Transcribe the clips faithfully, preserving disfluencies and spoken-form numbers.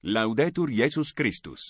Laudetur Jesus Christus.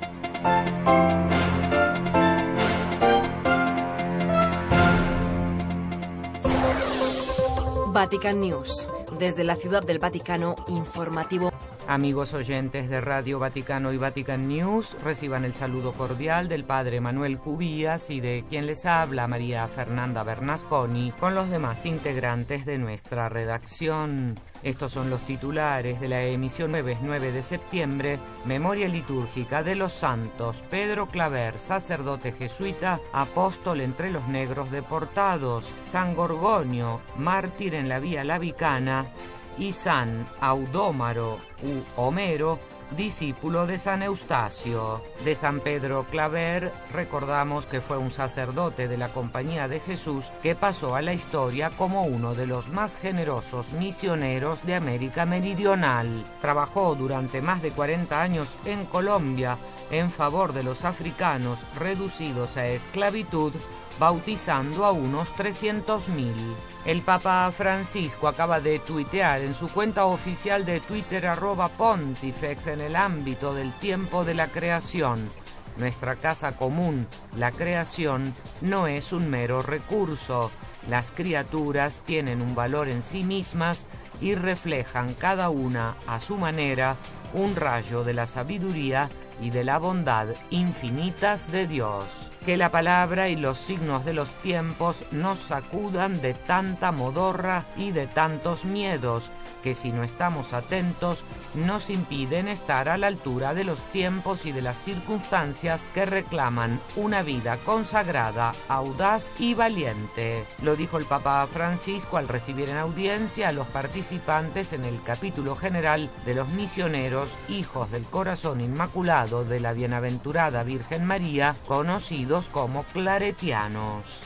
Vatican News. Desde la Ciudad del Vaticano, informativo. Amigos oyentes de Radio Vaticano y Vatican News, reciban el saludo cordial del Padre Manuel Cubías y de quien les habla, María Fernanda Bernasconi, con los demás integrantes de nuestra redacción. Estos son los titulares de la emisión jueves nueve de septiembre, Memoria litúrgica de los santos Pedro Claver, sacerdote jesuita, apóstol entre los negros deportados, San Gorgonio, mártir en la Vía Lavicana, y San Audómaro u Homero, discípulo de San Eustacio. De San Pedro Claver recordamos que fue un sacerdote de la Compañía de Jesús que pasó a la historia como uno de los más generosos misioneros de América Meridional. Trabajó durante más de cuarenta años en Colombia en favor de los africanos reducidos a esclavitud, bautizando a unos trescientos mil. El Papa Francisco acaba de tuitear en su cuenta oficial de Twitter arroba Pontifex en el ámbito del tiempo de la creación. Nuestra casa común, la creación, no es un mero recurso. Las criaturas tienen un valor en sí mismas y reflejan cada una, a su manera, un rayo de la sabiduría y de la bondad infinitas de Dios. Que la palabra y los signos de los tiempos nos sacudan de tanta modorra y de tantos miedos, que si no estamos atentos, nos impiden estar a la altura de los tiempos y de las circunstancias que reclaman una vida consagrada, audaz y valiente. Lo dijo el Papa Francisco al recibir en audiencia a los participantes en el capítulo general de los misioneros Hijos del Corazón Inmaculado de la Bienaventurada Virgen María, conocidos como claretianos.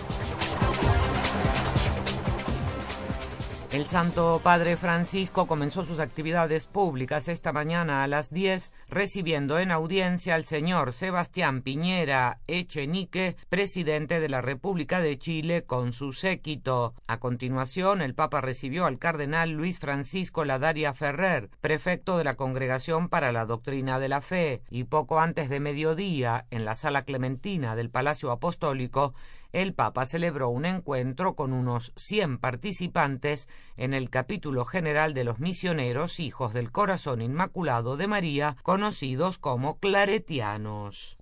El Santo Padre Francisco comenzó sus actividades públicas esta mañana a las diez, recibiendo en audiencia al señor Sebastián Piñera Echenique, presidente de la República de Chile, con su séquito. A continuación, el Papa recibió al cardenal Luis Francisco Ladaria Ferrer, prefecto de la Congregación para la Doctrina de la Fe, y poco antes de mediodía, en la Sala Clementina del Palacio Apostólico, el Papa celebró un encuentro con unos cien participantes en el capítulo general de los misioneros Hijos del Corazón Inmaculado de María, conocidos como claretianos.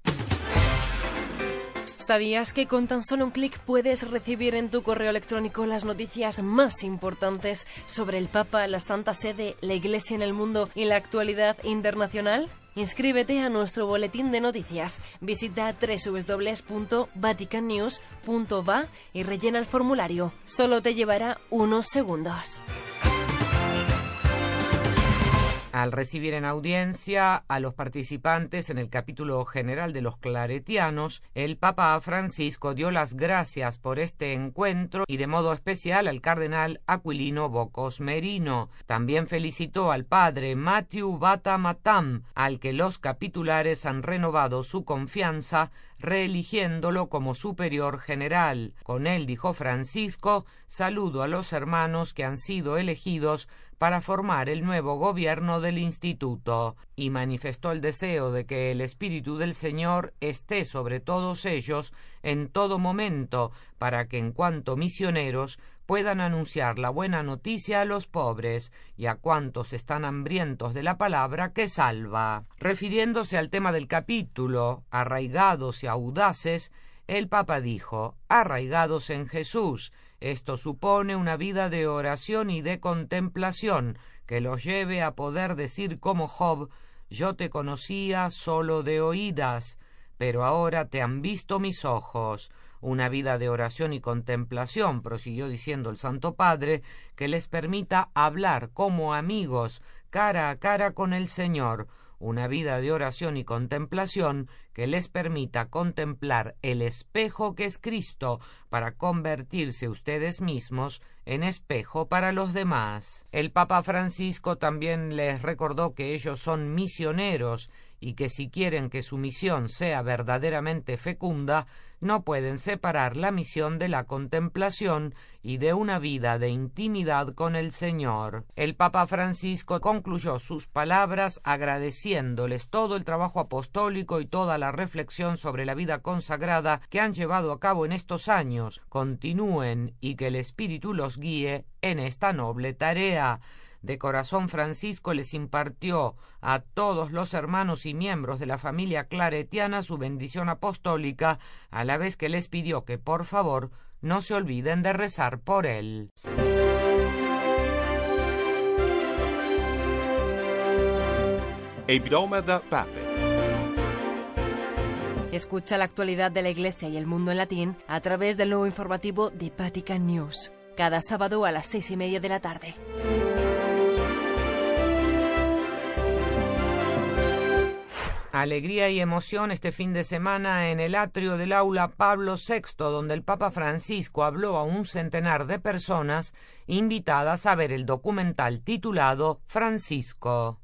¿Sabías que con tan solo un clic puedes recibir en tu correo electrónico las noticias más importantes sobre el Papa, la Santa Sede, la Iglesia en el mundo y la actualidad internacional? Inscríbete a nuestro boletín de noticias. Visita doble u doble u doble u punto vatican news punto va y rellena el formulario. Solo te llevará unos segundos. Al recibir en audiencia a los participantes en el capítulo general de los claretianos, el Papa Francisco dio las gracias por este encuentro y de modo especial al cardenal Aquilino Bocos Merino. También felicitó al padre Matthew Bata Matam, al que los capitulares han renovado su confianza, reeligiéndolo como superior general. Con él, dijo Francisco, saludo a los hermanos que han sido elegidos para formar el nuevo gobierno del instituto, y manifestó el deseo de que el Espíritu del Señor esté sobre todos ellos en todo momento, para que en cuanto misioneros puedan anunciar la buena noticia a los pobres y a cuantos están hambrientos de la palabra que salva. Refiriéndose al tema del capítulo, arraigados y audaces, el Papa dijo, arraigados en Jesús. Esto supone una vida de oración y de contemplación que los lleve a poder decir como Job, yo te conocía solo de oídas, pero ahora te han visto mis ojos. Una vida de oración y contemplación, prosiguió diciendo el Santo Padre, que les permita hablar como amigos, cara a cara con el Señor. Una vida de oración y contemplación que les permita contemplar el espejo que es Cristo para convertirse ustedes mismos en espejo para los demás. El Papa Francisco también les recordó que ellos son misioneros y que si quieren que su misión sea verdaderamente fecunda, no pueden separar la misión de la contemplación y de una vida de intimidad con el Señor. El Papa Francisco concluyó sus palabras agradeciéndoles todo el trabajo apostólico y toda la reflexión sobre la vida consagrada que han llevado a cabo en estos años. Continúen y que el Espíritu los guíe en esta noble tarea. De corazón, Francisco les impartió a todos los hermanos y miembros de la familia claretiana su bendición apostólica, a la vez que les pidió que por favor no se olviden de rezar por él. Hebdomada Pape. Escucha la actualidad de la Iglesia y el mundo en latín a través del nuevo informativo de Vatican News, cada sábado a las seis y media de la tarde. Alegría y emoción este fin de semana en el atrio del aula Pablo sexto, donde el Papa Francisco habló a un centenar de personas invitadas a ver el documental titulado Francisco.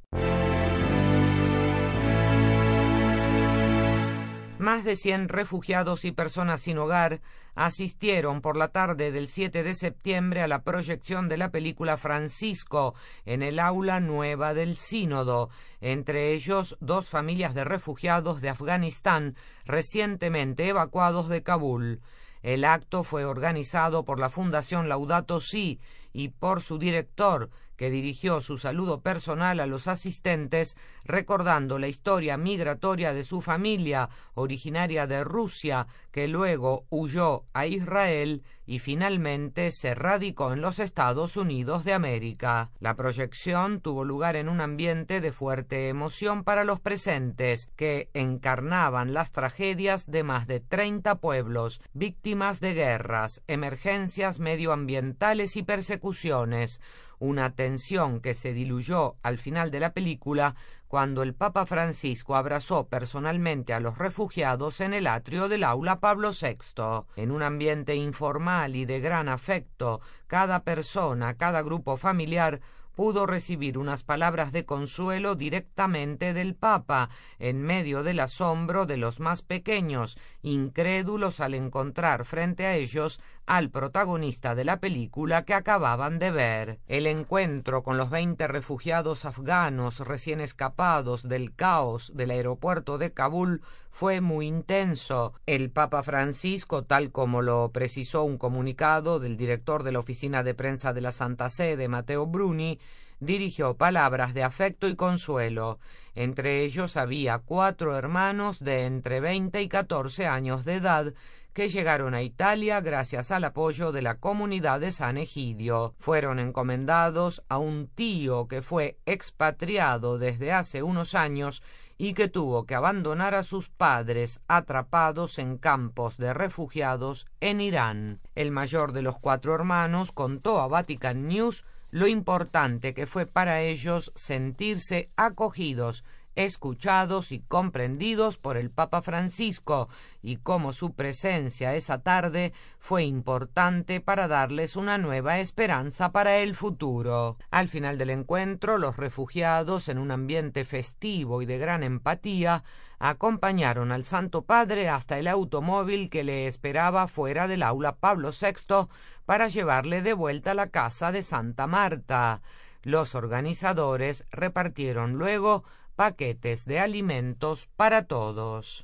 Más de cien refugiados y personas sin hogar asistieron por la tarde del siete de septiembre a la proyección de la película Francisco en el aula nueva del Sínodo, entre ellos dos familias de refugiados de Afganistán recientemente evacuados de Kabul. El acto fue organizado por la Fundación Laudato Si y por su director, que dirigió su saludo personal a los asistentes, recordando la historia migratoria de su familia, originaria de Rusia, que luego huyó a Israel y finalmente se radicó en los Estados Unidos de América. La proyección tuvo lugar en un ambiente de fuerte emoción para los presentes, que encarnaban las tragedias de más de treinta pueblos, víctimas de guerras, emergencias medioambientales y persecuciones, una tensión que se diluyó al final de la película cuando el Papa Francisco abrazó personalmente a los refugiados en el atrio del aula Pablo sexto. En un ambiente informal y de gran afecto, cada persona, cada grupo familiar pudo recibir unas palabras de consuelo directamente del Papa, en medio del asombro de los más pequeños, incrédulos al encontrar frente a ellos al protagonista de la película que acababan de ver. El encuentro con los veinte refugiados afganos recién escapados del caos del aeropuerto de Kabul fue muy intenso. El Papa Francisco, tal como lo precisó un comunicado del director de la oficina de prensa de la Santa Sede, Matteo Bruni, dirigió palabras de afecto y consuelo. Entre ellos había cuatro hermanos de entre veinte y catorce años de edad que llegaron a Italia gracias al apoyo de la comunidad de San Egidio. Fueron encomendados a un tío que fue expatriado desde hace unos años y que tuvo que abandonar a sus padres atrapados en campos de refugiados en Irán. El mayor de los cuatro hermanos contó a Vatican News lo importante que fue para ellos sentirse acogidos, escuchados y comprendidos por el Papa Francisco, y cómo su presencia esa tarde fue importante para darles una nueva esperanza para el futuro. Al final del encuentro, los refugiados, en un ambiente festivo y de gran empatía, acompañaron al Santo Padre hasta el automóvil que le esperaba fuera del aula Pablo sexto para llevarle de vuelta a la casa de Santa Marta. Los organizadores repartieron luego paquetes de alimentos para todos.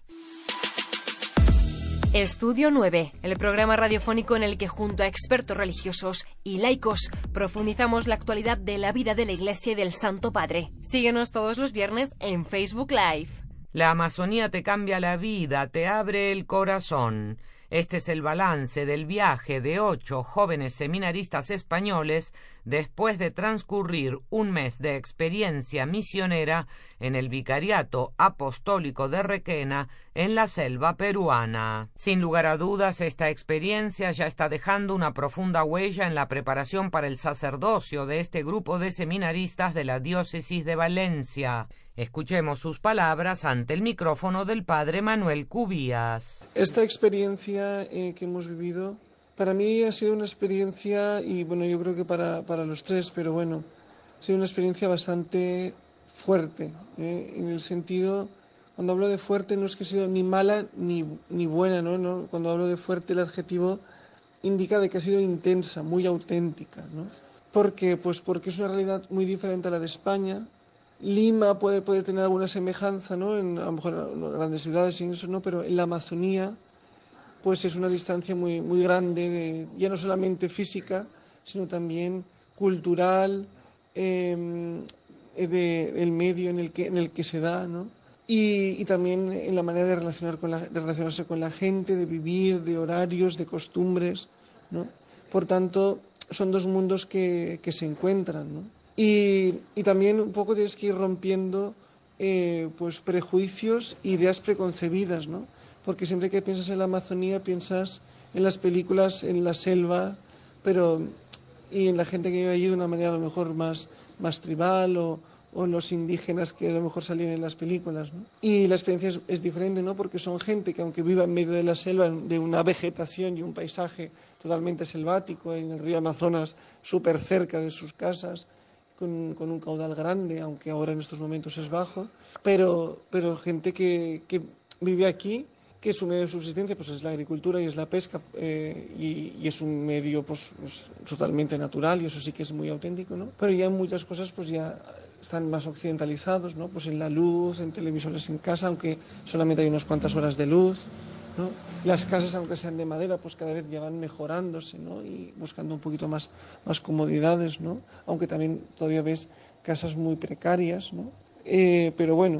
Estudio nueve, el programa radiofónico en el que junto a expertos religiosos y laicos profundizamos la actualidad de la vida de la Iglesia y del Santo Padre. Síguenos todos los viernes en Facebook Live. La Amazonía te cambia la vida, te abre el corazón. Este es el balance del viaje de ocho jóvenes seminaristas españoles después de transcurrir un mes de experiencia misionera en el Vicariato Apostólico de Requena, en la selva peruana. Sin lugar a dudas, esta experiencia ya está dejando una profunda huella en la preparación para el sacerdocio de este grupo de seminaristas de la diócesis de Valencia. Escuchemos sus palabras ante el micrófono del padre Manuel Cubías. Esta experiencia eh, que hemos vivido, para mí ha sido una experiencia, y bueno, yo creo que para, para los tres, pero bueno, ha sido una experiencia bastante fuerte, eh, en el sentido, cuando hablo de fuerte no es que ha sido ni mala ni, ni buena, ¿no? ¿no? Cuando hablo de fuerte el adjetivo indica de que ha sido intensa, muy auténtica, ¿no? ¿Por qué? Pues porque es una realidad muy diferente a la de España. Lima puede, puede tener alguna semejanza, ¿no? En, a lo mejor en las grandes ciudades y eso, ¿no? Pero en la Amazonía pues es una distancia muy, muy grande, de, ya no solamente física, sino también cultural, eh, de, del medio en el que, en el que se da, ¿no? Y, y también en la manera de, relacionar con la, de relacionarse con la gente, de vivir, de horarios, de costumbres, ¿no? Por tanto, son dos mundos que, que se encuentran, ¿no? Y, y también un poco tienes que ir rompiendo eh, pues prejuicios, ideas preconcebidas, ¿no? Porque siempre que piensas en la Amazonía piensas en las películas, en la selva, pero y en la gente que vive allí de una manera a lo mejor más, más tribal o, o los indígenas que a lo mejor salían en las películas, ¿no? Y la experiencia es, es diferente, ¿no? Porque son gente que aunque viva en medio de la selva, de una vegetación y un paisaje totalmente selvático, en el río Amazonas, súper cerca de sus casas, con, con un caudal grande, aunque ahora en estos momentos es bajo, pero, pero gente que, que vive aquí, que su medio de subsistencia pues es la agricultura y es la pesca, eh, y, y es un medio pues, pues totalmente natural, y eso sí que es muy auténtico, ¿no? Pero ya en muchas cosas pues ya están más occidentalizados, ¿no? Pues en la luz, en televisores en casa, aunque solamente hay unas cuantas horas de luz, ¿no? Las casas, aunque sean de madera, pues cada vez ya van mejorándose, ¿no? Y buscando un poquito más, más comodidades, ¿no? Aunque también todavía ves casas muy precarias, ¿no? Eh, pero bueno,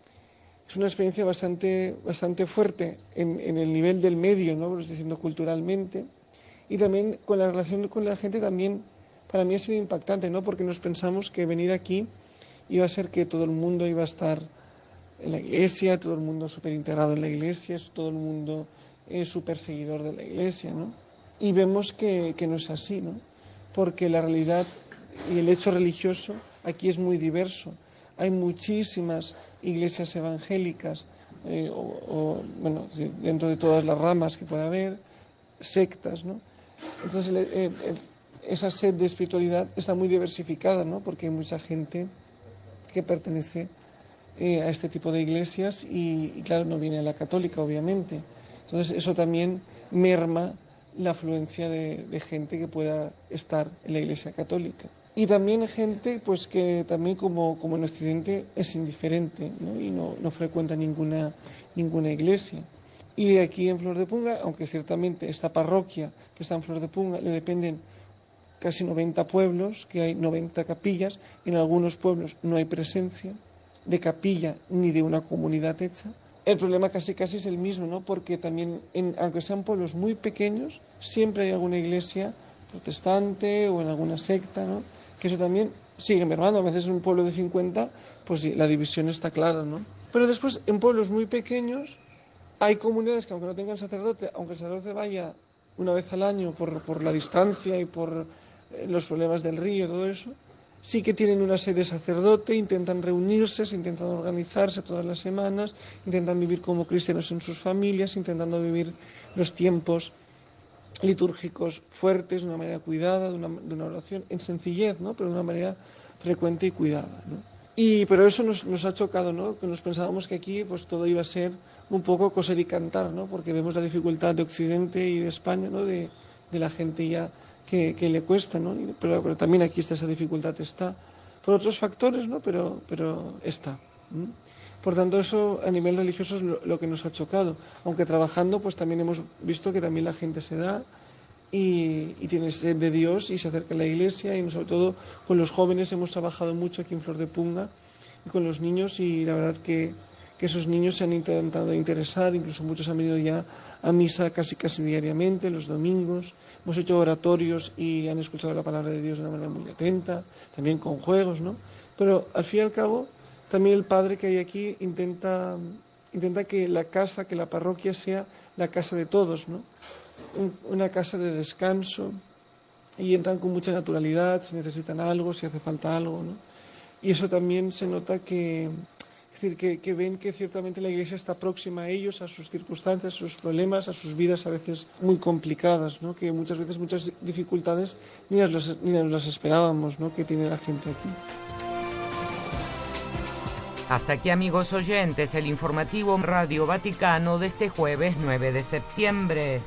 es una experiencia bastante, bastante fuerte en, en el nivel del medio, ¿no? Lo estoy diciendo culturalmente. Y también con la relación con la gente también, para mí ha sido impactante, ¿no? Porque nos pensamos que venir aquí iba a ser que todo el mundo iba a estar en la iglesia, todo el mundo súper integrado en la iglesia, todo el mundo es súper seguidor de la iglesia, ¿no? Y vemos que, que no es así, ¿no? Porque la realidad y el hecho religioso aquí es muy diverso. Hay muchísimas iglesias evangélicas, eh, o, o, bueno, dentro de todas las ramas que pueda haber, sectas, ¿no? Entonces, eh, eh, esa sed de espiritualidad está muy diversificada, ¿no? Porque hay mucha gente que pertenece eh, a este tipo de iglesias y, y, claro, no viene a la católica, obviamente. Entonces, eso también merma la afluencia de, de gente que pueda estar en la iglesia católica. Y también gente pues que también como, como en Occidente es indiferente, ¿no? Y no, no frecuenta ninguna, ninguna iglesia. Y aquí en Flor de Punga, aunque ciertamente esta parroquia que está en Flor de Punga le dependen casi noventa pueblos, que hay noventa capillas, en algunos pueblos no hay presencia de capilla ni de una comunidad hecha. El problema casi casi es el mismo, ¿no? Porque también, en, aunque sean pueblos muy pequeños, siempre hay alguna iglesia protestante o en alguna secta, ¿no? Que eso también sigue mermando. A veces en un pueblo de cincuenta, pues la división está clara, ¿no? Pero después, en pueblos muy pequeños, hay comunidades que aunque no tengan sacerdote, aunque el sacerdote vaya una vez al año por, por la distancia y por eh, los problemas del río y todo eso, sí que tienen una sede de sacerdote, intentan reunirse, intentan organizarse todas las semanas, intentan vivir como cristianos en sus familias, intentando vivir los tiempos litúrgicos fuertes, de una manera cuidada, de una, de una oración en sencillez, ¿no? Pero de una manera frecuente y cuidada, ¿no? Y, pero eso nos, nos ha chocado, ¿no? Que nos pensábamos que aquí pues todo iba a ser un poco coser y cantar, ¿no? Porque vemos la dificultad de Occidente y de España, ¿no? De, de la gente ya que, que le cuesta, ¿no? Pero, pero también aquí está esa dificultad, está por otros factores, ¿no? Pero, pero está. ¿Mm? Por tanto, eso a nivel religioso es lo, lo que nos ha chocado. Aunque trabajando, pues también hemos visto que también la gente se da y, y tiene sed de Dios y se acerca a la iglesia, y sobre todo con los jóvenes hemos trabajado mucho aquí en Flor de Punga y con los niños, y la verdad que, que esos niños se han intentado interesar, incluso muchos han venido ya a misa casi casi diariamente, los domingos. Hemos hecho oratorios y han escuchado la palabra de Dios de una manera muy atenta, también con juegos, ¿no? Pero al fin y al cabo, también el padre que hay aquí intenta, intenta que la casa, que la parroquia sea la casa de todos, ¿no? Un, una casa de descanso, y entran con mucha naturalidad, si necesitan algo, si hace falta algo, ¿no? Y eso también se nota que, es decir, que, que ven que ciertamente la Iglesia está próxima a ellos, a sus circunstancias, a sus problemas, a sus vidas a veces muy complicadas, ¿no? Que muchas veces muchas dificultades ni las, ni las esperábamos, ¿no? Que tiene la gente aquí. Hasta aquí, amigos oyentes, el informativo Radio Vaticano de este jueves nueve de septiembre.